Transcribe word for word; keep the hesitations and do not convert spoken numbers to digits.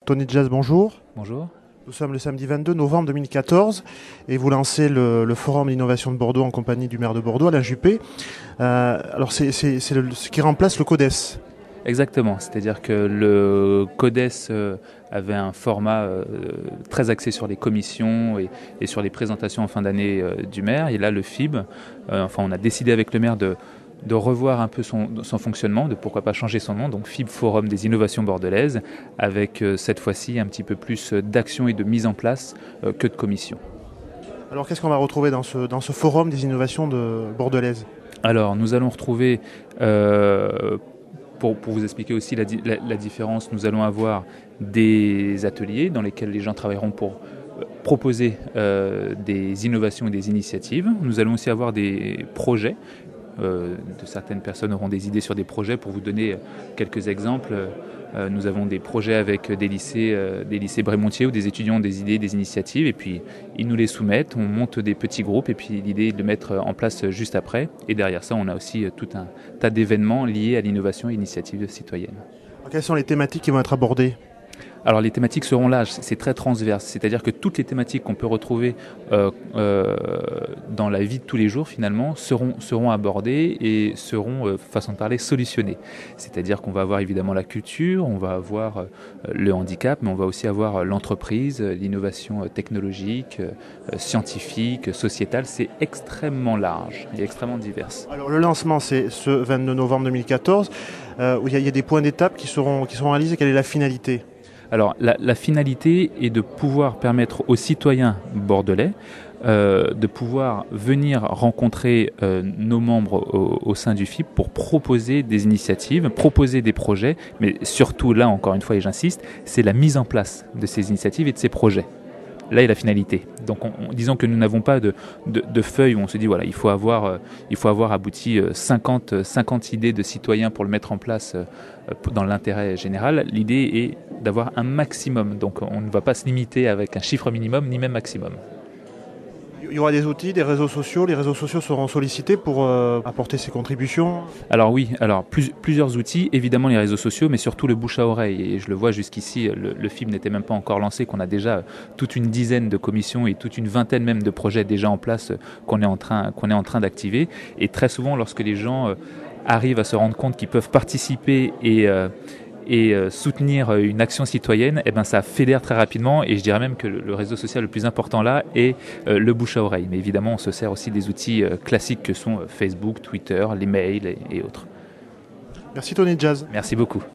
Tony Jazz, bonjour. Bonjour. Nous sommes le samedi vingt-deux novembre deux mille quatorze et vous lancez le, le Forum d'innovation de Bordeaux en compagnie du maire de Bordeaux, Alain Juppé. Euh, alors c'est, c'est, c'est le, ce qui remplace le CODES. Exactement, c'est-à-dire que le CODES euh, avait un format euh, très axé sur les commissions et, et sur les présentations en fin d'année euh, du maire. Et là, le F I B, euh, enfin on a décidé avec le maire de, de revoir un peu son, son fonctionnement, de pourquoi pas changer son nom, donc F I B Forum des innovations bordelaises, avec euh, cette fois-ci un petit peu plus d'action et de mise en place euh, que de commission. Alors qu'est-ce qu'on va retrouver dans ce, dans ce Forum des innovations de bordelaises ? Alors nous allons retrouver... Euh, Pour, pour vous expliquer aussi la, la, la différence, nous allons avoir des ateliers dans lesquels les gens travailleront pour euh, proposer euh, des innovations et des initiatives. Nous allons aussi avoir des projets. Euh, de certaines personnes auront des idées sur des projets. Pour vous donner quelques exemples, euh, nous avons des projets avec des lycées, euh, des lycées Brémontier où des étudiants ont des idées, des initiatives, et puis ils nous les soumettent, on monte des petits groupes, et puis l'idée est de le mettre en place juste après. Et derrière ça, on a aussi tout un tas d'événements liés à l'innovation et l'initiative citoyenne. Alors, quelles sont les thématiques qui vont être abordées ? Alors les thématiques seront là, c'est très transverse, c'est-à-dire que toutes les thématiques qu'on peut retrouver euh, euh, dans la vie de tous les jours finalement seront, seront abordées et seront, euh, façon de parler, solutionnées. C'est-à-dire qu'on va avoir évidemment la culture, on va avoir euh, le handicap, mais on va aussi avoir l'entreprise, l'innovation technologique, euh, scientifique, sociétale. C'est extrêmement large et extrêmement divers. Alors le lancement c'est ce vingt-deux novembre deux mille quatorze, euh, où il y, a, il y a des points d'étape qui seront, qui seront réalisés. Quelle est la finalité ? Alors, la, la finalité est de pouvoir permettre aux citoyens bordelais euh, de pouvoir venir rencontrer euh, nos membres au, au sein du F I B pour proposer des initiatives, proposer des projets, mais surtout là, encore une fois, et j'insiste, c'est la mise en place de ces initiatives et de ces projets. Là est la finalité. Donc, on, on, disons que nous n'avons pas de, de, de feuille où on se dit voilà, il faut avoir, euh, il faut avoir abouti euh, cinquante, cinquante idées de citoyens pour le mettre en place euh, dans l'intérêt général. L'idée est d'avoir un maximum. Donc, on ne va pas se limiter avec un chiffre minimum ni même maximum. Il y aura des outils, des réseaux sociaux. Les réseaux sociaux seront sollicités pour euh, apporter ces contributions. Alors oui, alors plus, plusieurs outils, évidemment les réseaux sociaux, mais surtout le bouche à oreille. Et je le vois jusqu'ici, le, le film n'était même pas encore lancé, qu'on a déjà toute une dizaine de commissions et toute une vingtaine même de projets déjà en place qu'on est en train, qu'on est en train d'activer. Et très souvent, lorsque les gens euh, arrivent à se rendre compte qu'ils peuvent participer et euh, et euh, soutenir une action citoyenne, eh ben, ça fédère très rapidement, et je dirais même que le, le réseau social le plus important là est euh, le bouche à oreille. Mais évidemment, on se sert aussi des outils euh, classiques que sont Facebook, Twitter, les mails et, et autres. Merci Tony Jazz. Merci beaucoup.